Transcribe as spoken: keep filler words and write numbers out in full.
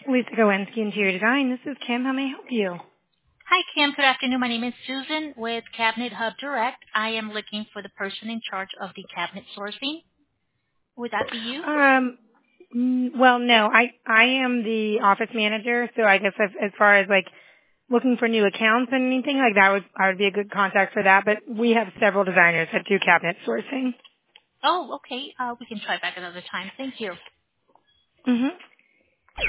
Lisa Gowinski, Interior Design. This is Kim. How may I help you? Hi, Kim. Good afternoon. My name is Susan with Cabinet Hub Direct. I am looking for the person in charge of the cabinet sourcing. Would that be you? Um, mm, well, no, I I am the office manager, so I guess as, as far as like looking for new accounts and anything like that, would I would be a good contact for that. But we have several designers that do cabinet sourcing. Oh, okay. Uh, we can try back another time. Thank you. Mm-hmm.